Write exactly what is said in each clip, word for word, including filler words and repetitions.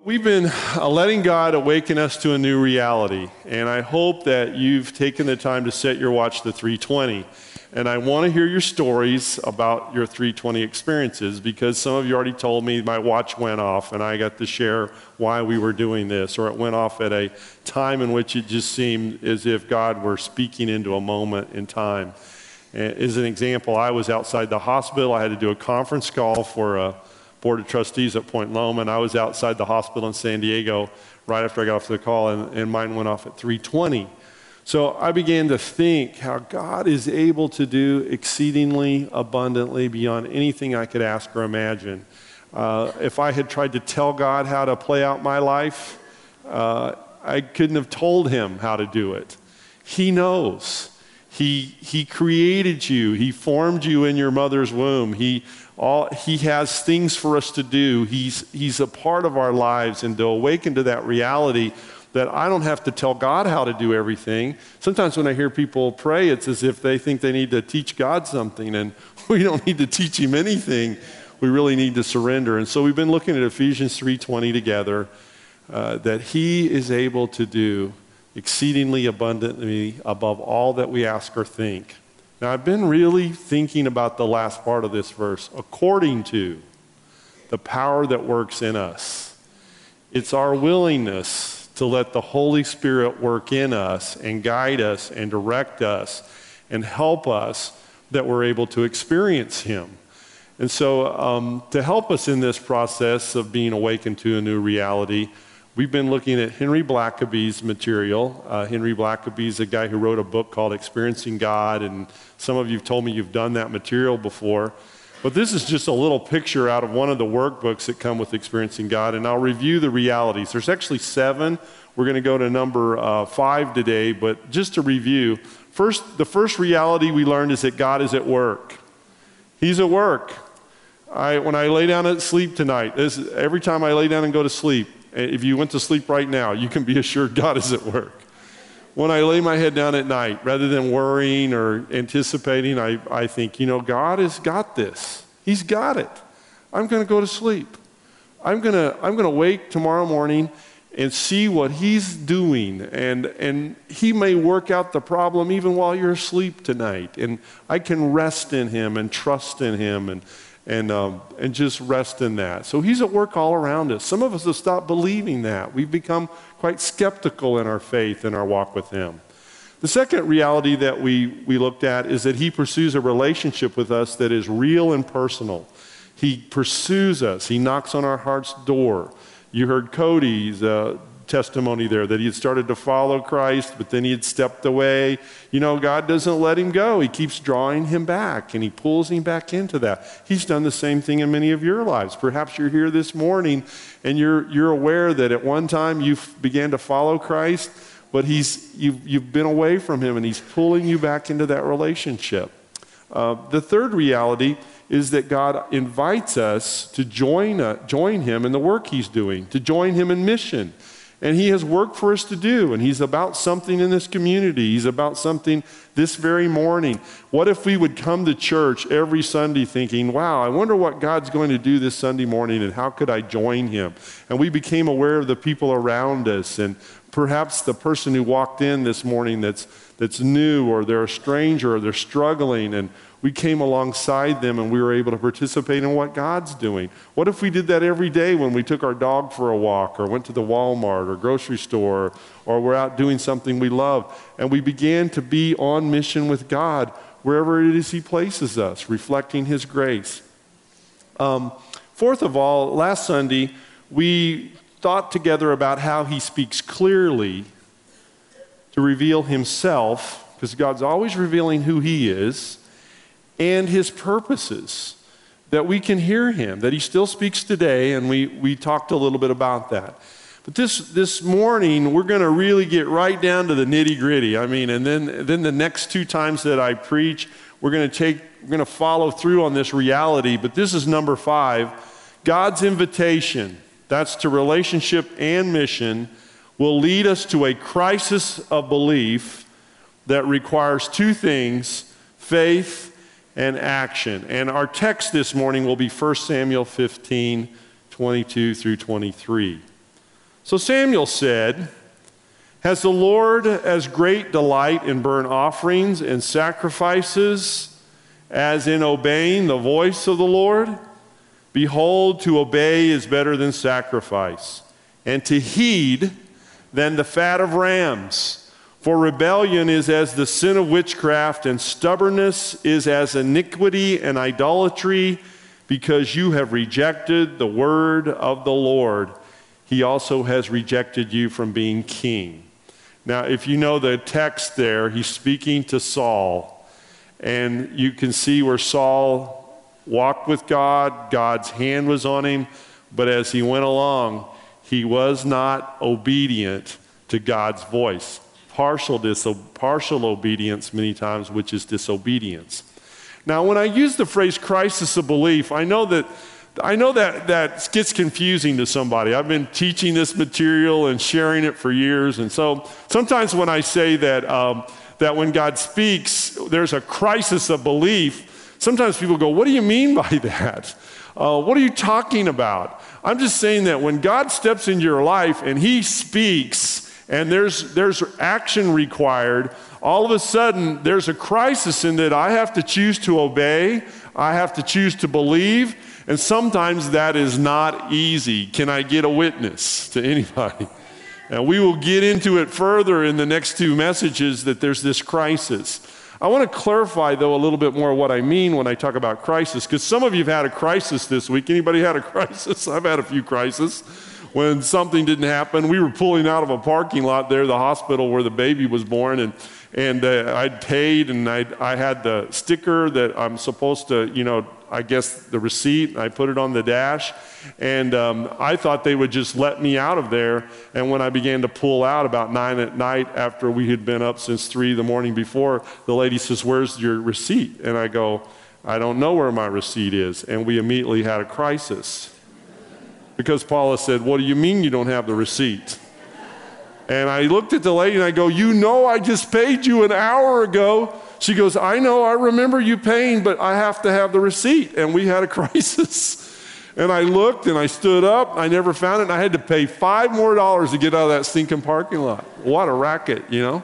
We've been uh, letting God awaken us to a new reality, and I hope that you've taken the time to set your watch to three twenty. And I want to hear your stories about your three twenty experiences, because some of you already told me my watch went off and I got to share why we were doing this, or it went off at a time in which it just seemed as if God were speaking into a moment in time. As an example, I was outside the hospital. I had to do a conference call for a Board of Trustees at Point Loma, and I was outside the hospital in San Diego right after I got off the call, and, and mine went off at three twenty. So I began to think how God is able to do exceedingly abundantly beyond anything I could ask or imagine. Uh, if I had tried to tell God how to play out my life, uh, I couldn't have told him how to do it. He knows. He, he created you. He formed you in your mother's womb. He All, he has things for us to do. He's, he's a part of our lives, and to awaken to that reality that I don't have to tell God how to do everything. Sometimes when I hear people pray, it's as if they think they need to teach God something, and we don't need to teach him anything. We really need to surrender. And so we've been looking at Ephesians three twenty together, uh, that he is able to do exceedingly abundantly above all that we ask or think. Now, I've been really thinking about the last part of this verse, according to the power that works in us. It's our willingness to let the Holy Spirit work in us and guide us and direct us and help us that we're able to experience him. And so um, to help us in this process of being awakened to a new reality, we've been looking at Henry Blackaby's material. Uh, Henry Blackaby is a guy who wrote a book called Experiencing God, and some of you have told me you've done that material before. But this is just a little picture out of one of the workbooks that come with Experiencing God, and I'll review the realities. There's actually seven. We're going to go to number uh, five today, but just to review, first, the first reality we learned is that God is at work. He's at work. I, when I lay down at sleep tonight, this, every time I lay down and go to sleep, if you went to sleep right now, you can be assured God is at work. When I lay my head down at night, rather than worrying or anticipating, I, I think, you know, God has got this. He's got it. I'm going to go to sleep. I'm going to I'm going to wake tomorrow morning and see what he's doing. And, and he may work out the problem even while you're asleep tonight. And I can rest in him and trust in him and And, um, and just rest in that. So he's at work all around us. Some of us have stopped believing that. We've become quite skeptical in our faith and our walk with him. The second reality that we, we looked at is that he pursues a relationship with us that is real and personal. He pursues us. He knocks on our heart's door. You heard Cody's uh, testimony there, that he had started to follow Christ, but then he had stepped away. You know, God doesn't let him go. He keeps drawing him back, and he pulls him back into that. He's done the same thing in many of your lives. Perhaps you're here this morning, and you're you're aware that at one time you began to follow Christ, but he's you've, you've been away from him, and he's pulling you back into that relationship. Uh, the third reality is that God invites us to join, uh, join him in the work he's doing, to join him in mission. And he has work for us to do, and he's about something in this community. He's about something this very morning. What if we would come to church every Sunday thinking, wow, I wonder what God's going to do this Sunday morning, and how could I join him? And we became aware of the people around us, and perhaps the person who walked in this morning that's that's new, or they're a stranger, or they're struggling, and we came alongside them and we were able to participate in what God's doing. What if we did that every day when we took our dog for a walk, or went to the Walmart or grocery store, or we're out doing something we love, and we began to be on mission with God wherever it is he places us, reflecting his grace. Um, fourth of all, last Sunday, we thought together about how he speaks clearly to reveal himself, because God's always revealing who he is, and his purposes, that we can hear him, that he still speaks today, and we, we talked a little bit about that. But this this morning, we're going to really get right down to the nitty-gritty. I mean, and then, then the next two times that I preach, we're going to take, we're going to follow through on this reality, but this is number five. God's invitation, that's to relationship and mission, will lead us to a crisis of belief that requires two things: faith and action. And our text this morning will be First Samuel fifteen, twenty-two through twenty-three. So Samuel said, "Has the Lord as great delight in burnt offerings and sacrifices as in obeying the voice of the Lord? Behold, to obey is better than sacrifice, and to heed than the fat of rams. For rebellion is as the sin of witchcraft, and stubbornness is as iniquity and idolatry, because you have rejected the word of the Lord. He also has rejected you from being king." Now, if you know the text there, he's speaking to Saul. And you can see where Saul walked with God, God's hand was on him, but as he went along, he was not obedient to God's voice. Partial, diso- partial obedience many times, which is disobedience. Now, when I use the phrase crisis of belief, I know that I know that that gets confusing to somebody. I've been teaching this material and sharing it for years, and so sometimes when I say that um, that when God speaks, there's a crisis of belief, sometimes people go, "What do you mean by that? Uh, what are you talking about?" I'm just saying that when God steps into your life and he speaks, and there's there's action required, all of a sudden there's a crisis in that I have to choose to obey, I have to choose to believe, and sometimes that is not easy. Can I get a witness to anybody? And we will get into it further in the next two messages that there's this crisis. I want to clarify, though, a little bit more what I mean when I talk about crisis, because some of you have had a crisis this week. Anybody had a crisis? I've had a few crises. When something didn't happen, we were pulling out of a parking lot there, the hospital where the baby was born, and and uh, I'd paid, and I'd, I had the sticker that I'm supposed to, you know, I guess the receipt, and I put it on the dash, and um, I thought they would just let me out of there, and when I began to pull out about nine at night after we had been up since three the morning before, the lady says, "Where's your receipt?" And I go, "I don't know where my receipt is," and we immediately had a crisis. Because Paula said, "What do you mean you don't have the receipt?" And I looked at the lady and I go, "You know I just paid you an hour ago." She goes, "I know, I remember you paying, but I have to have the receipt." And we had a crisis. And I looked and I stood up, I never found it, and I had to pay five more dollars to get out of that stinking parking lot. What a racket, you know?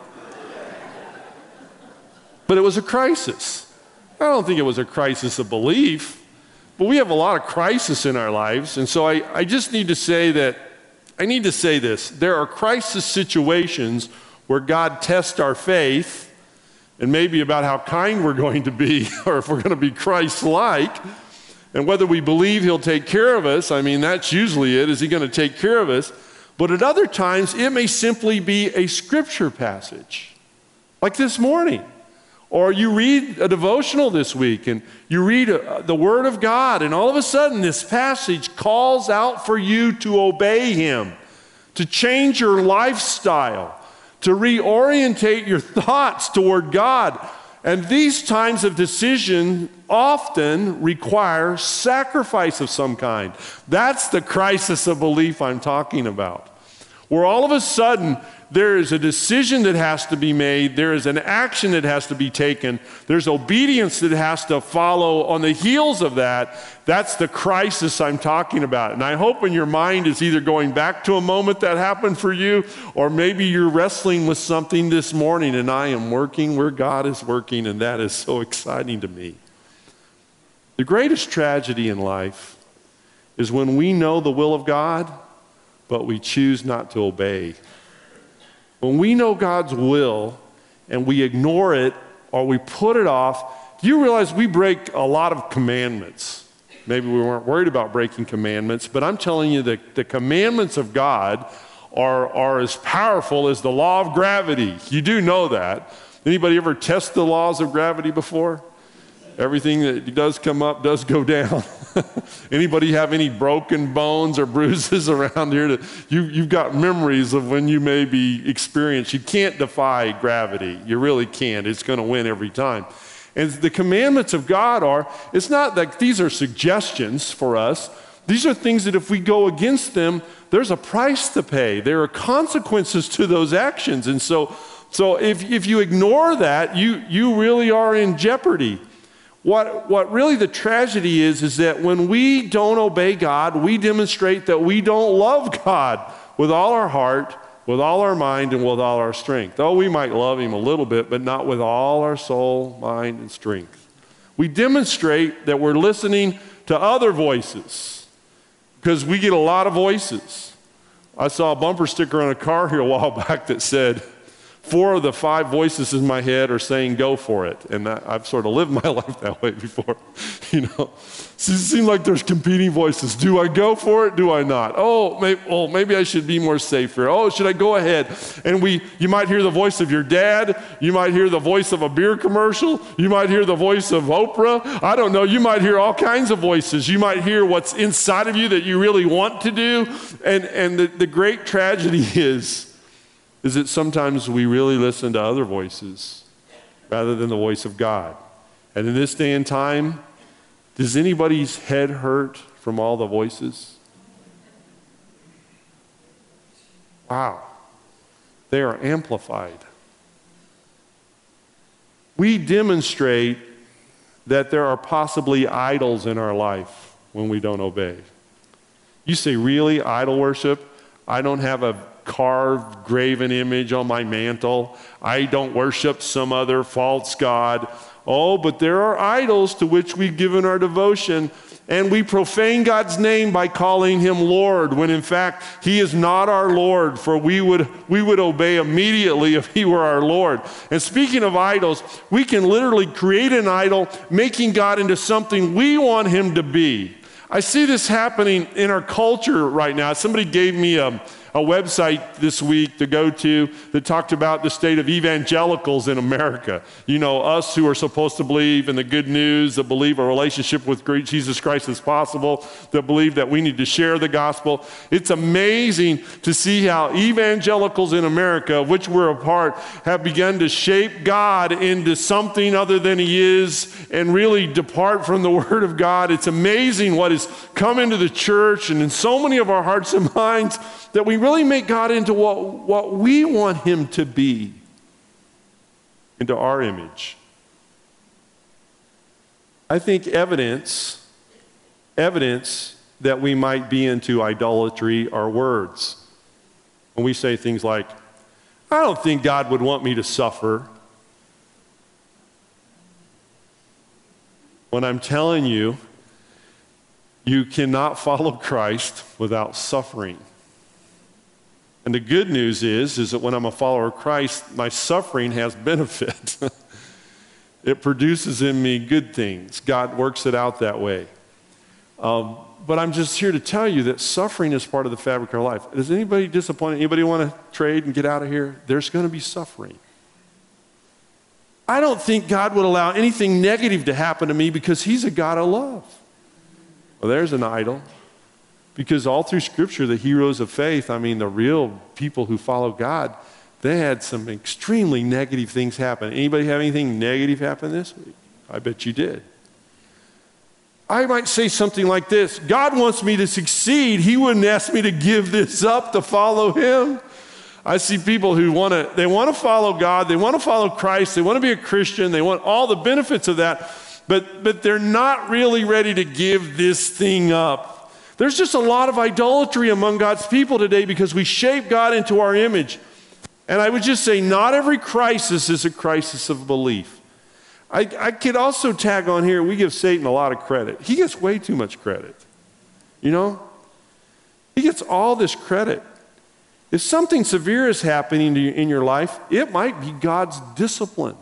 But it was a crisis. I don't think it was a crisis of belief. But we have a lot of crisis in our lives, and so I, I just need to say that, I need to say this. There are crisis situations where God tests our faith, and maybe about how kind we're going to be, or if we're going to be Christ-like, and whether we believe he'll take care of us. I mean, that's usually it. Is he going to take care of us? But at other times, it may simply be a scripture passage, like this morning. Or you read a devotional this week and you read a, the Word of God, and all of a sudden this passage calls out for you to obey him, to change your lifestyle, to reorientate your thoughts toward God. And these times of decision often require sacrifice of some kind. That's the crisis of belief I'm talking about, where all of a sudden there is a decision that has to be made, there is an action that has to be taken, there's obedience that has to follow on the heels of that. That's the crisis I'm talking about. And I hope in your mind is either going back to a moment that happened for you, or maybe you're wrestling with something this morning, and I am working where God is working, and that is so exciting to me. The greatest tragedy in life is when we know the will of God, but we choose not to obey. When we know God's will and we ignore it or we put it off, do you realize we break a lot of commandments? Maybe we weren't worried about breaking commandments, but I'm telling you that the commandments of God are, are as powerful as the law of gravity. You do know that. Anybody ever test the laws of gravity before? Everything that does come up does go down. Anybody have any broken bones or bruises around here? That you, you've got memories of when you maybe experienced. You can't defy gravity. You really can't. It's going to win every time. And the commandments of God are, it's not that these are suggestions for us. These are things that if we go against them, there's a price to pay. There are consequences to those actions. And so, so if, if you ignore that, you, you really are in jeopardy. What, what really the tragedy is, is that when we don't obey God, we demonstrate that we don't love God. with all our heart, with all our mind, and with all our strength. Oh, we might love him a little bit, but not with all our soul, mind, and strength. We demonstrate that we're listening to other voices because we get a lot of voices. I saw a bumper sticker on a car here a while back that said, four of the five voices in my head are saying go for it. And that, I've sort of lived my life that way before. You know, so it seems like there's competing voices. Do I go for it? Do I not? Oh, maybe, oh, maybe I should be more safer. Oh, should I go ahead? And we, you might hear the voice of your dad. You might hear the voice of a beer commercial. You might hear the voice of Oprah. I don't know. You might hear all kinds of voices. You might hear what's inside of you that you really want to do. And, and the, the great tragedy is, is that sometimes we really listen to other voices rather than the voice of God. And in this day and time, does anybody's head hurt from all the voices? Wow. They are amplified. We demonstrate that there are possibly idols in our life when we don't obey. You say, really, idol worship? I don't have a carved, graven image on my mantle. I don't worship some other false god. Oh, but there are idols to which we've given our devotion, and we profane God's name by calling him Lord, when in fact he is not our Lord, for we would, we would obey immediately if he were our Lord. And speaking of idols, we can literally create an idol, making God into something we want him to be. I see this happening in our culture right now. Somebody gave me a a website this week to go to that talked about the state of evangelicals in America. You know, us who are supposed to believe in the good news, that believe a relationship with Jesus Christ is possible, that believe that we need to share the gospel. It's amazing to see how evangelicals in America, of which we're a part, have begun to shape God into something other than he is and really depart from the Word of God. It's amazing what has come into the church and in so many of our hearts and minds, that we really make God into what, what we want him to be, into our image. I think evidence, evidence that we might be into idolatry are words. When we say things like, I don't think God would want me to suffer. When I'm telling you, you cannot follow Christ without suffering. And the good news is, is that when I'm a follower of Christ, my suffering has benefit. It produces in me good things. God works it out that way. Um, but I'm just here to tell you that suffering is part of the fabric of our life. Is anybody disappointed? Anybody want to trade and get out of here? There's going to be suffering. I don't think God would allow anything negative to happen to me because he's a God of love. Well, there's an idol. Because all through Scripture, the heroes of faith, I mean, the real people who follow God, they had some extremely negative things happen. Anybody have anything negative happen this week? I bet you did. I might say something like this: God wants me to succeed. He wouldn't ask me to give this up to follow him. I see people who want to, they want to follow God, they want to follow Christ, they want to be a Christian, they want all the benefits of that, but, but they're not really ready to give this thing up. There's just a lot of idolatry among God's people today because we shape God into our image. And I would just say not every crisis is a crisis of belief. I, I could also tag on here, we give Satan a lot of credit. He gets way too much credit. You know? He gets all this credit. If something severe is happening to you in your life, it might be God's discipline.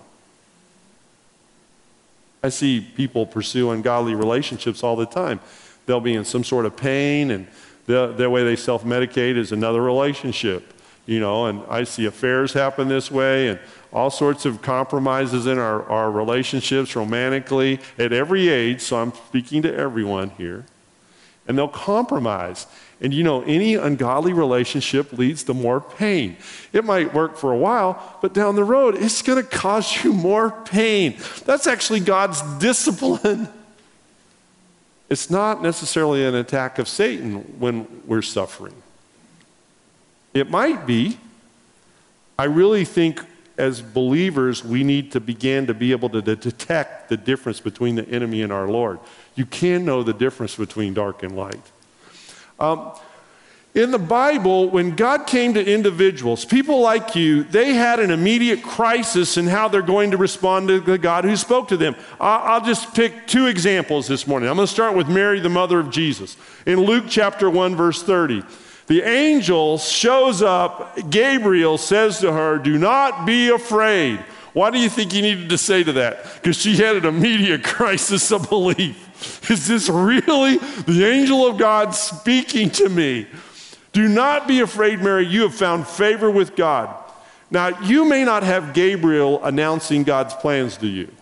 I see people pursue ungodly relationships all the time. They'll be in some sort of pain, and the, the way they self-medicate is another relationship, you know, and I see affairs happen this way and all sorts of compromises in our, our relationships romantically at every age, so I'm speaking to everyone here, and they'll compromise. And you know, any ungodly relationship leads to more pain. It might work for a while, but down the road, it's going to cause you more pain. That's actually God's discipline. It's not necessarily an attack of Satan when we're suffering. It might be. I really think as believers, we need to begin to be able to detect the difference between the enemy and our Lord. You can know the difference between dark and light. Um, In the Bible, when God came to individuals, people like you, they had an immediate crisis in how they're going to respond to the God who spoke to them. I'll just pick two examples this morning. I'm going to start with Mary, the mother of Jesus. In Luke chapter one, verse thirty, the angel shows up, Gabriel says to her, "Do not be afraid." Why do you think he needed to say to that? Because she had an immediate crisis of belief. Is this really the angel of God speaking to me? Do not be afraid, Mary, you have found favor with God. Now, you may not have Gabriel announcing God's plans to you,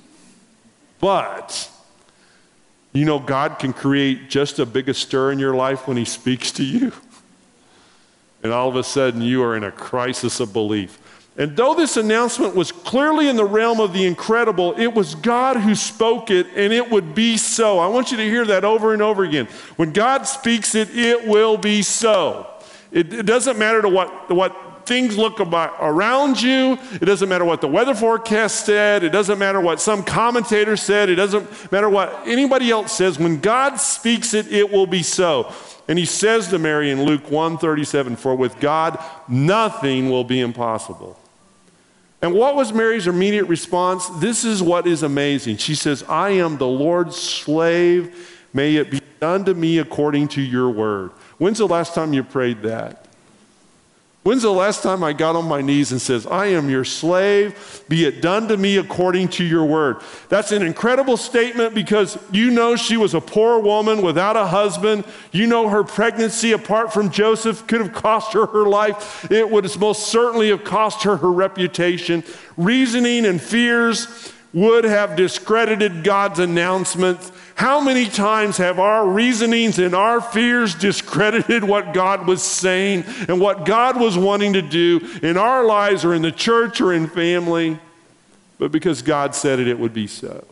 but you know God can create just a big a stir in your life when he speaks to you. And all of a sudden, you are in a crisis of belief. And though this announcement was clearly in the realm of the incredible, it was God who spoke it, and it would be so. I want you to hear that over and over again. When God speaks it, it will be so. It, it doesn't matter to what, what things look about around you. It doesn't matter what the weather forecast said. It doesn't matter what some commentator said. It doesn't matter what anybody else says. When God speaks it, it will be so. And he says to Mary in Luke one thirty-seven, "For with God, nothing will be impossible." And what was Mary's immediate response? This is what is amazing. She says, "I am the Lord's slave. May it be done to me according to your word." When's the last time you prayed that? When's the last time I got on my knees and says, "I am your slave, be it done to me according to your word"? That's an incredible statement because you know she was a poor woman without a husband. You know her pregnancy apart from Joseph could have cost her her life. It would most certainly have cost her her reputation. Reasoning and fears would have discredited God's announcement. How many times have our reasonings and our fears discredited what God was saying and what God was wanting to do in our lives or in the church or in family? But because God said it, it would be so.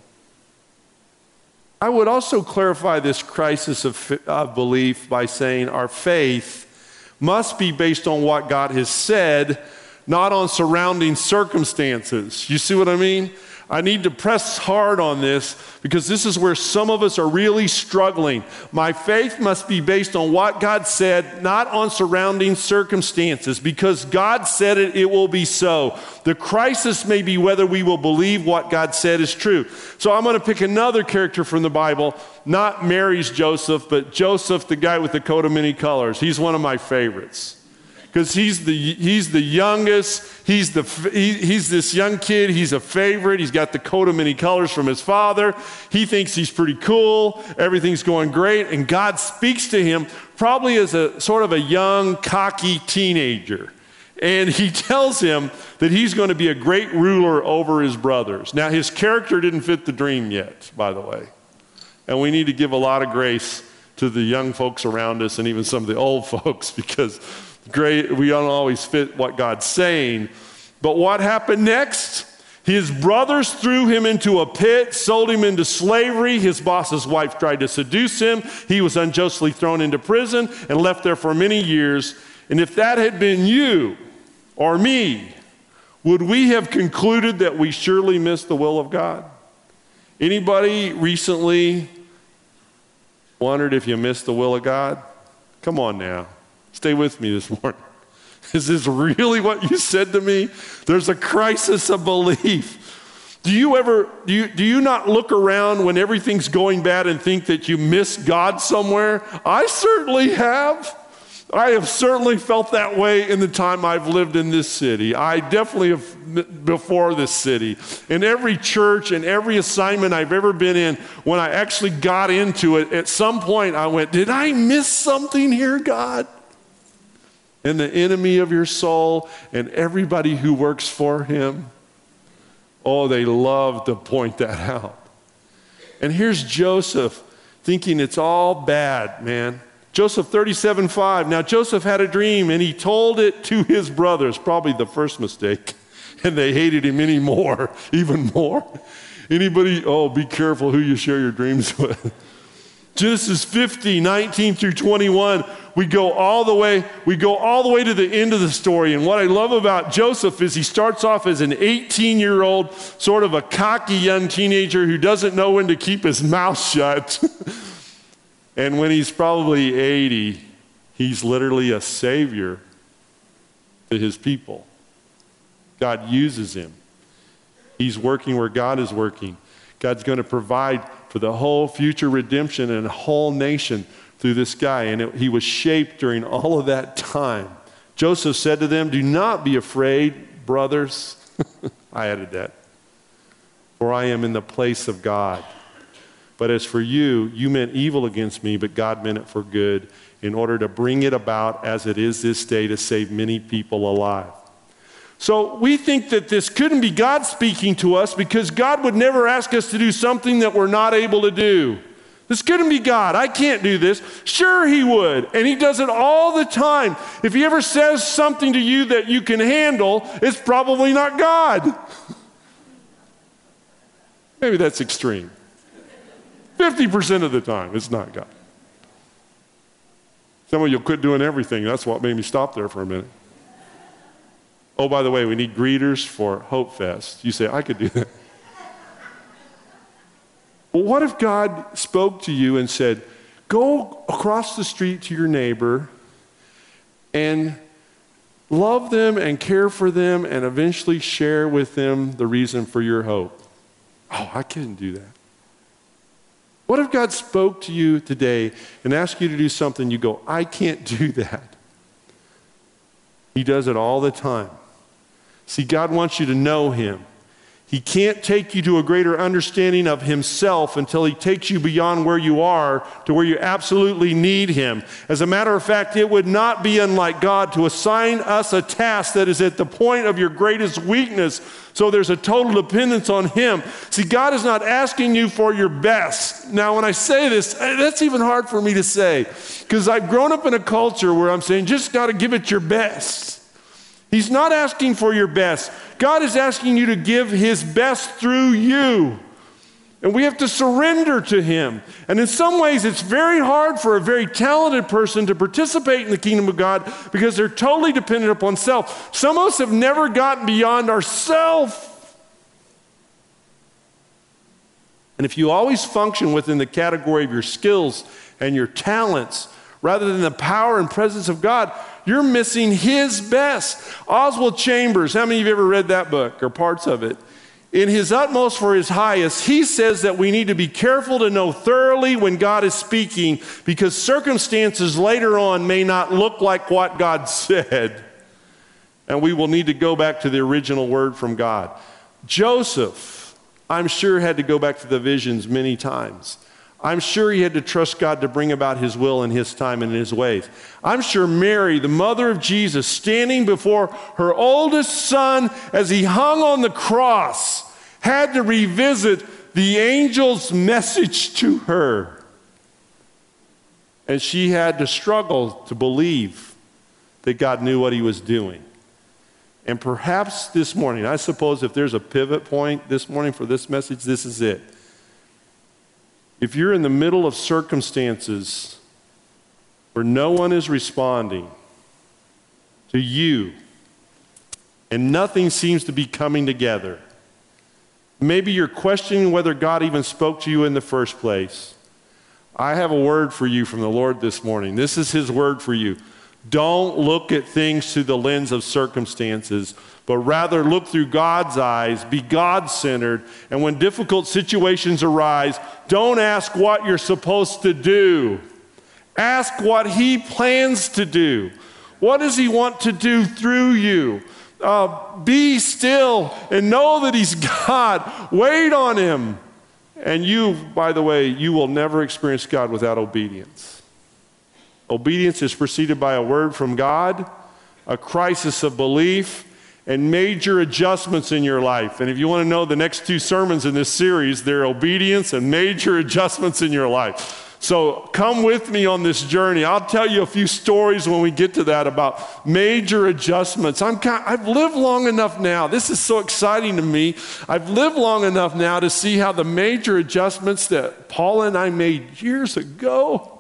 I would also clarify this crisis of, of belief by saying our faith must be based on what God has said, not on surrounding circumstances. You see what I mean? I need to press hard on this because this is where some of us are really struggling. My faith must be based on what God said, not on surrounding circumstances. Because God said it, it will be so. The crisis may be whether we will believe what God said is true. So I'm going to pick another character from the Bible, not Mary's Joseph, but Joseph, the guy with the coat of many colors. He's one of my favorites. Because he's the he's the youngest, he's the he, he's this young kid, he's a favorite, he's got the coat of many colors from his father. He thinks he's pretty cool, everything's going great, and God speaks to him probably as a sort of a young, cocky teenager. And he tells him that he's going to be a great ruler over his brothers. Now, his character didn't fit the dream yet, by the way. And we need to give a lot of grace to the young folks around us and even some of the old folks because great, we don't always fit what God's saying. But what happened next? His brothers threw him into a pit, sold him into slavery. His boss's wife tried to seduce him. He was unjustly thrown into prison and left there for many years. And if that had been you or me, would we have concluded that we surely missed the will of God? Anybody recently wondered if you missed the will of God? Come on now. Stay with me this morning. Is this really what you said to me? There's a crisis of belief. Do you ever, do you, do you not look around when everything's going bad and think that you miss God somewhere? I certainly have. I have certainly felt that way in the time I've lived in this city. I definitely have before this city. In every church and every assignment I've ever been in, when I actually got into it, at some point I went, did I miss something here, God? And the enemy of your soul and everybody who works for him, oh, they love to point that out. And here's Joseph thinking it's all bad, man. Joseph thirty-seven five. Now Joseph had a dream and he told it to his brothers, probably the first mistake, and they hated him any more, even more. Anybody, oh, be careful who you share your dreams with. Genesis fifty, nineteen through twenty-one, we go all the way, we go all the way to the end of the story. And what I love about Joseph is he starts off as an eighteen-year-old, sort of a cocky young teenager who doesn't know when to keep his mouth shut. And when he's probably eighty, He's literally a savior to his people. God uses him. He's working where God is working. God's going to provide for the whole future redemption and a whole nation through this guy. And it, he was shaped during all of that time. Joseph said to them, "Do not be afraid, brothers." I added that. "For I am in the place of God. But as for you, you meant evil against me, but God meant it for good, in order to bring it about as it is this day, to save many people alive." So we think that this couldn't be God speaking to us, because God would never ask us to do something that we're not able to do. This couldn't be God. I can't do this. Sure, he would. And he does it all the time. If he ever says something to you that you can handle, it's probably not God. Maybe that's extreme. fifty percent of the time, it's not God. Some of you will quit doing everything. That's what made me stop there for a minute. Oh, by the way, we need greeters for Hope Fest. You say, I could do that. Well, what if God spoke to you and said, go across the street to your neighbor and love them and care for them and eventually share with them the reason for your hope? Oh, I couldn't do that. What if God spoke to you today and asked you to do something, you go, I can't do that? He does it all the time. See, God wants you to know him. He can't take you to a greater understanding of himself until he takes you beyond where you are to where you absolutely need him. As a matter of fact, it would not be unlike God to assign us a task that is at the point of your greatest weakness, so there's a total dependence on him. See, God is not asking you for your best. Now, when I say this, that's even hard for me to say, because I've grown up in a culture where I'm saying, just got to give it your best. He's not asking for your best. God is asking you to give his best through you. And we have to surrender to him. And in some ways, it's very hard for a very talented person to participate in the kingdom of God because they're totally dependent upon self. Some of us have never gotten beyond ourself. And if you always function within the category of your skills and your talents, rather than the power and presence of God, you're missing his best. Oswald Chambers, how many of you have ever read that book or parts of it? In his utmost for his highest, he says that we need to be careful to know thoroughly when God is speaking, because circumstances later on may not look like what God said. And we will need to go back to the original word from God. Joseph, I'm sure, had to go back to the visions many times. I'm sure he had to trust God to bring about his will in his time and in his ways. I'm sure Mary, the mother of Jesus, standing before her oldest son as he hung on the cross, had to revisit the angel's message to her. And she had to struggle to believe that God knew what he was doing. And perhaps this morning, I suppose if there's a pivot point this morning for this message, this is it. If you're in the middle of circumstances where no one is responding to you and nothing seems to be coming together, maybe you're questioning whether God even spoke to you in the first place, I have a word for you from the Lord this morning. This is his word for you. Don't look at things through the lens of circumstances, but rather look through God's eyes, be God-centered, and when difficult situations arise, don't ask what you're supposed to do. Ask what he plans to do. What does he want to do through you? Uh, be still and know that he's God. Wait on him. And you, by the way, you will never experience God without obedience. Obedience is preceded by a word from God, a crisis of belief, and major adjustments in your life. And if you want to know the next two sermons in this series, they're obedience and major adjustments in your life. So come with me on this journey. I'll tell you a few stories when we get to that about major adjustments. I'm kind, I've lived long enough now. This is so exciting to me. I've lived long enough now to see how the major adjustments that Paula and I made years ago,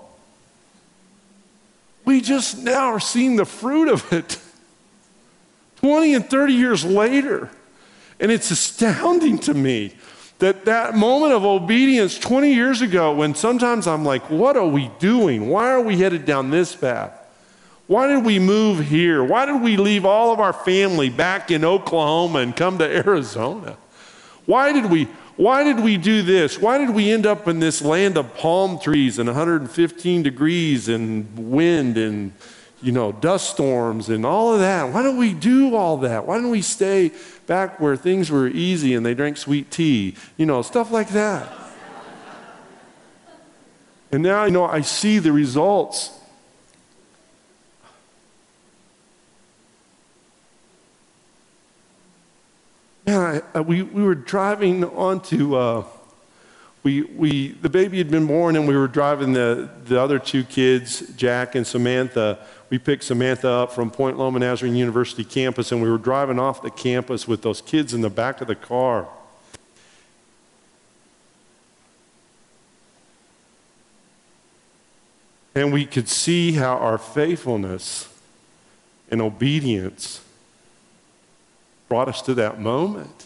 we just now are seeing the fruit of it twenty and thirty years later. And it's astounding to me that that moment of obedience twenty years ago, when sometimes I'm like, what are we doing? Why are we headed down this path? Why did we move here? Why did we leave all of our family back in Oklahoma and come to Arizona? Why did we, why did we do this? Why did we end up in this land of palm trees and one hundred fifteen degrees and wind and, you know, dust storms and all of that? Why don't we do all that? Why don't we stay back where things were easy and they drank sweet tea? You know, stuff like that. And now, you know, I see the results. Man, I, we, we were driving onto, uh, we, we, the baby had been born and we were driving the, the other two kids, Jack and Samantha. We picked Samantha up from Point Loma Nazarene University campus, and we were driving off the campus with those kids in the back of the car. And we could see how our faithfulness and obedience brought us to that moment.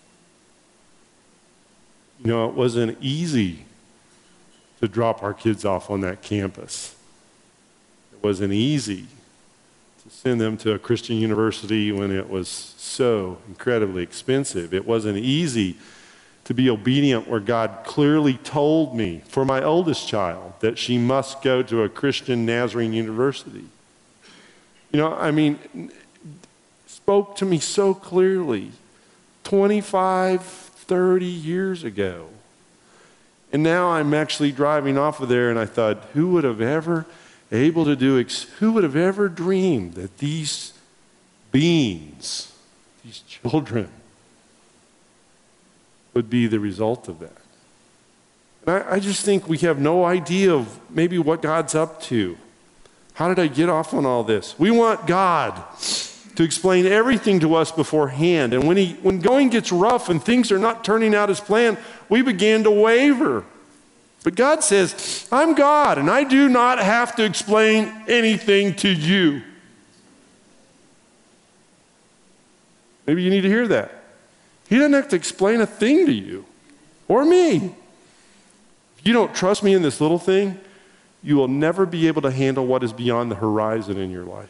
You know, it wasn't easy to drop our kids off on that campus. It wasn't easy to send them to a Christian university when it was so incredibly expensive. It wasn't easy to be obedient where God clearly told me, for my oldest child, that she must go to a Christian Nazarene university. You know, I mean, spoke to me so clearly twenty-five, thirty years ago. And now I'm actually driving off of there, and I thought, who would have ever able to do, who would have ever dreamed that these beings, these children, would be the result of that? And I, I just think we have no idea of maybe what God's up to. How did I get off on all this? We want God to explain everything to us beforehand. And when, he, when going gets rough and things are not turning out as planned, we begin to waver. But God says, I'm God, and I do not have to explain anything to you. Maybe you need to hear that. He doesn't have to explain a thing to you or me. If you don't trust me in this little thing, you will never be able to handle what is beyond the horizon in your life.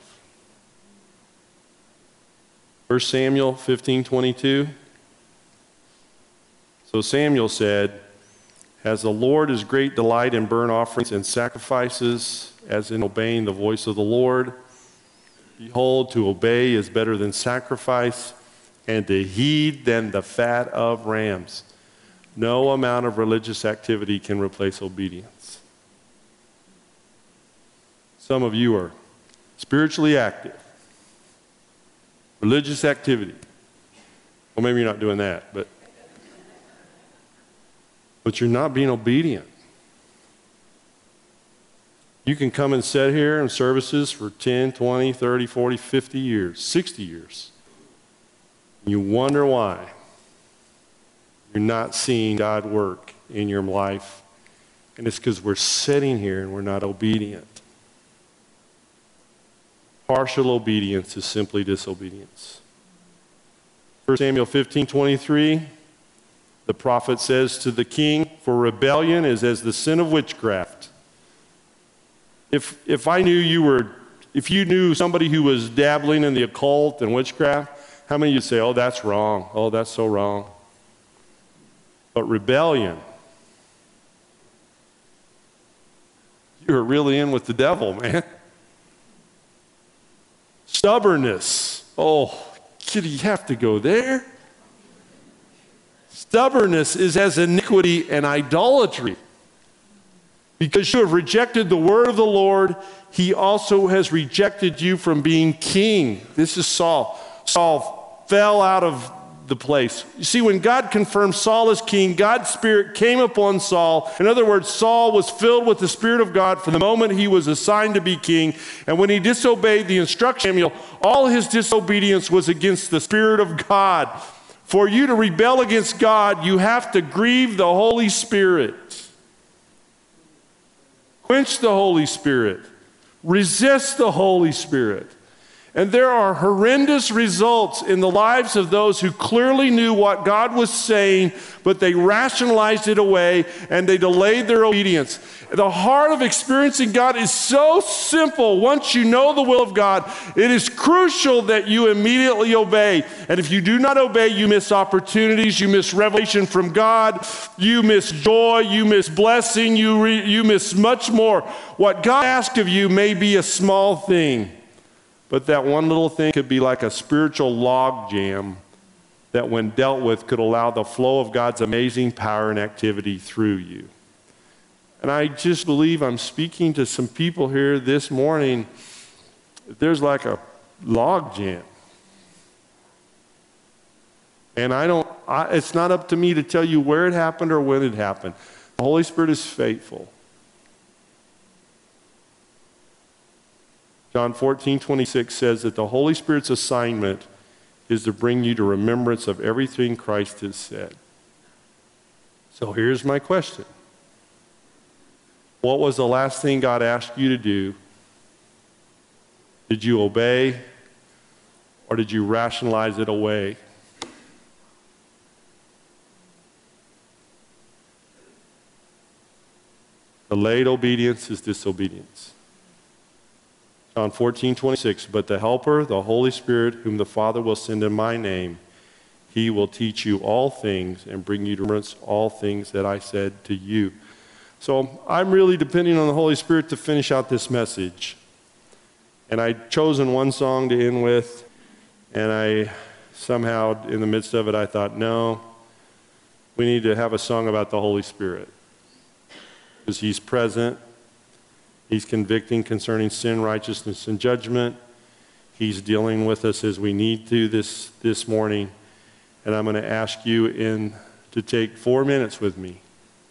First Samuel fifteen twenty-two. So Samuel said, as the Lord is great delight in burnt offerings and sacrifices, as in obeying the voice of the Lord, behold, to obey is better than sacrifice, and to heed than the fat of rams. No amount of religious activity can replace obedience. Some of you are spiritually active. Religious activity. Well, maybe you're not doing that, but but you're not being obedient. You can come and sit here in services for ten, twenty, thirty, forty, fifty years, sixty years. You wonder why you're not seeing God work in your life. And it's because we're sitting here and we're not obedient. Partial obedience is simply disobedience. First Samuel fifteen twenty-three, the prophet says to the king, for rebellion is as the sin of witchcraft. If, if I knew you were, if you knew somebody who was dabbling in the occult and witchcraft, how many of you say, oh, that's wrong. Oh, that's so wrong. But rebellion, you're really in with the devil, man. Stubbornness. Oh, did you have to go there? Stubbornness is as iniquity and idolatry. Because you have rejected the word of the Lord, he also has rejected you from being king. This is Saul. Saul fell out of the place. You see, when God confirmed Saul as king, God's Spirit came upon Saul. In other words, Saul was filled with the Spirit of God from the moment he was assigned to be king. And when he disobeyed the instruction of Samuel, all his disobedience was against the Spirit of God. For you to rebel against God, you have to grieve the Holy Spirit. Quench the Holy Spirit. Resist the Holy Spirit. And there are horrendous results in the lives of those who clearly knew what God was saying, but they rationalized it away and they delayed their obedience. The heart of experiencing God is so simple. Once you know the will of God, it is crucial that you immediately obey. And if you do not obey, you miss opportunities, you miss revelation from God, you miss joy, you miss blessing, you, re- you miss much more. What God asks of you may be a small thing, but that one little thing could be like a spiritual log jam that when dealt with could allow the flow of God's amazing power and activity through you. And I just believe I'm speaking to some people here this morning. There's like a log jam. And I don't, I, it's not up to me to tell you where it happened or when it happened. The Holy Spirit is faithful. John fourteen twenty-six says that the Holy Spirit's assignment is to bring you to remembrance of everything Christ has said. So here's my question. What was the last thing God asked you to do? Did you obey, or did you rationalize it away? Delayed obedience is disobedience. John fourteen twenty-six, but the Helper, the Holy Spirit, whom the Father will send in my name, he will teach you all things and bring you to remembrance all things that I said to you. So I'm really depending on the Holy Spirit to finish out this message. And I'd chosen one song to end with, and I somehow, in the midst of it, I thought, no, we need to have a song about the Holy Spirit. Because he's present. He's convicting concerning sin, righteousness, and judgment. He's dealing with us as we need to this, this morning. And I'm going to ask you in to take four minutes with me.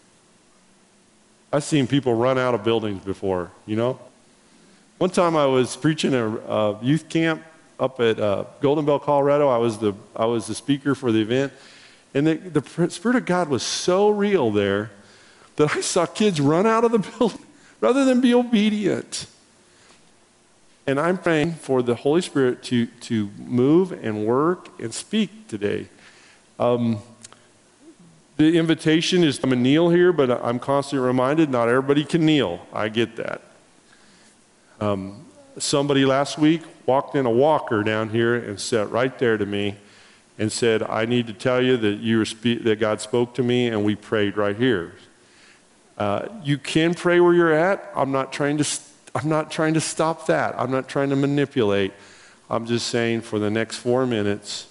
I've seen people run out of buildings before, you know. One time I was preaching a, a youth camp up at uh, Golden Bell, Colorado. I was the I was the speaker for the event. And the, the Spirit of God was so real there that I saw kids run out of the building rather than be obedient. And I'm praying for the Holy Spirit to, to move and work and speak today. Um, the invitation is to kneel here, but I'm constantly reminded not everybody can kneel. I get that. Um, somebody last week walked in a walker down here and sat right there to me and said, I need to tell you that, you were spe- that God spoke to me, and we prayed right here. Uh, you can pray where you're at. I'm not trying to. St- I'm not trying to stop that. I'm not trying to manipulate. I'm just saying, for the next four minutes,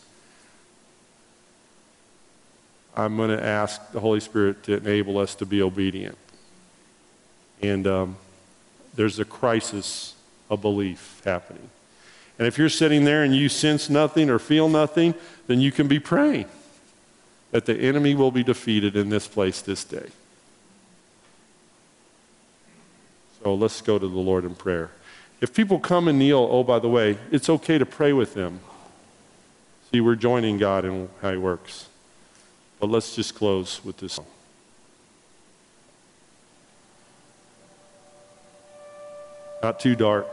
I'm going to ask the Holy Spirit to enable us to be obedient. And um, there's a crisis of belief happening. And if you're sitting there and you sense nothing or feel nothing, then you can be praying that the enemy will be defeated in this place this day. So let's go to the Lord in prayer. If people come and kneel, oh, by the way, it's okay to pray with them. See, we're joining God in how he works. But let's just close with this song. Not too dark.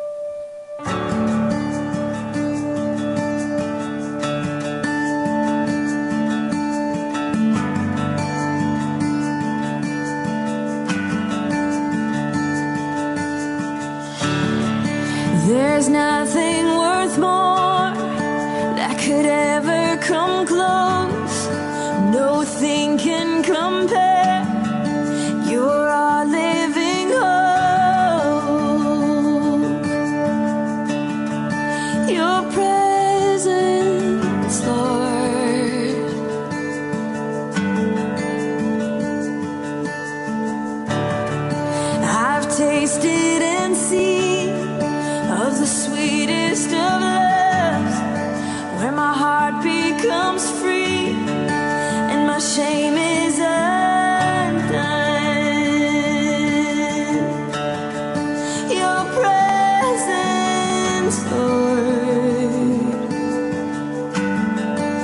There's nothing worth more that could ever come close. Nothing can compare. You're our living hope. Your presence, Lord. I've tasted and seen of the sweetest of loves, where my heart becomes free and my shame is undone. Your presence, Lord.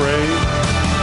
pray.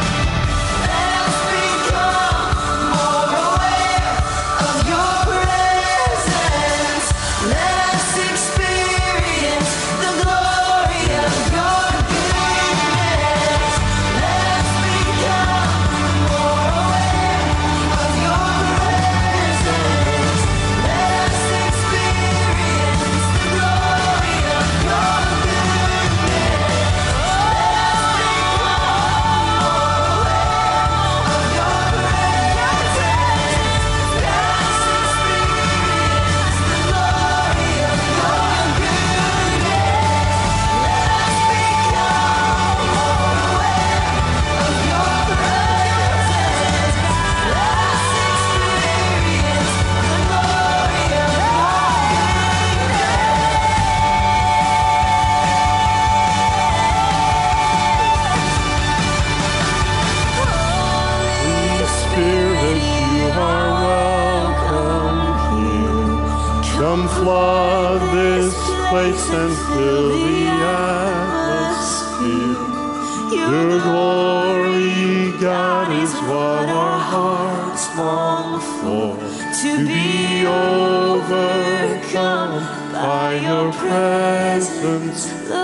Come flood this place and fill the atmosphere. Your glory, God, is what our hearts long for. To be overcome by your presence,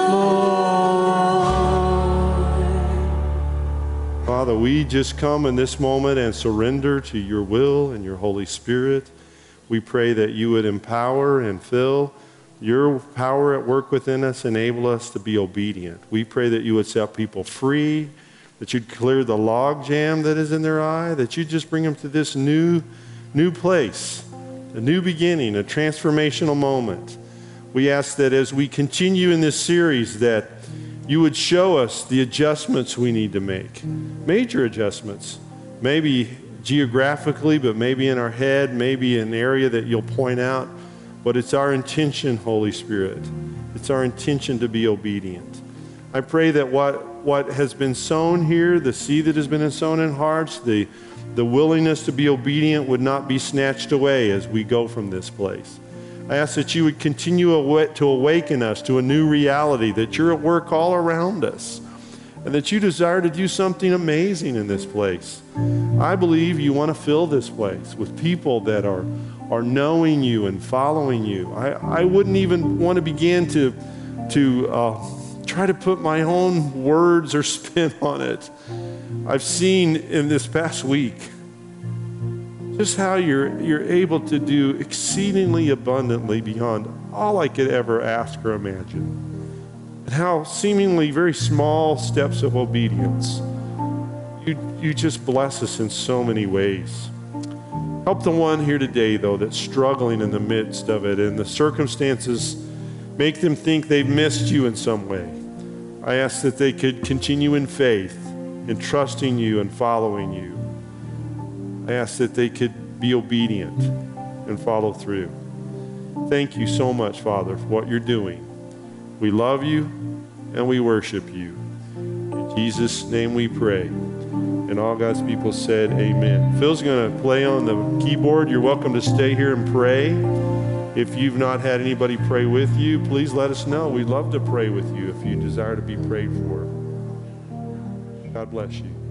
Lord. Father, we just come in this moment and surrender to your will and your Holy Spirit. We pray that you would empower and fill your power at work within us, enable us to be obedient. We pray that you would set people free, that you'd clear the log jam that is in their eye, that you'd just bring them to this new, new place, a new beginning, a transformational moment. We ask that as we continue in this series that you would show us the adjustments we need to make, major adjustments, maybe geographically, but maybe in our head, maybe an area that you'll point out. But it's our intention, Holy Spirit. It's our intention to be obedient. I pray that what, what has been sown here, the seed that has been sown in hearts, the, the willingness to be obedient would not be snatched away as we go from this place. I ask that you would continue to awaken us to a new reality, that you're at work all around us, and that you desire to do something amazing in this place. I believe you want to fill this place with people that are, are knowing you and following you. I, I wouldn't even want to begin to, to uh, try to put my own words or spin on it. I've seen in this past week just how you're, you're able to do exceedingly abundantly beyond all I could ever ask or imagine. And how seemingly very small steps of obedience, you, you just bless us in so many ways. Help the one here today, though, that's struggling in the midst of it, and the circumstances make them think they've missed you in some way. I ask that they could continue in faith, in trusting you and following you. I ask that they could be obedient and follow through. Thank you so much, Father, for what you're doing. We love you and we worship you. In Jesus' name we pray. And all God's people said amen. Phil's going to play on the keyboard. You're welcome to stay here and pray. If you've not had anybody pray with you, please let us know. We'd love to pray with you if you desire to be prayed for. God bless you.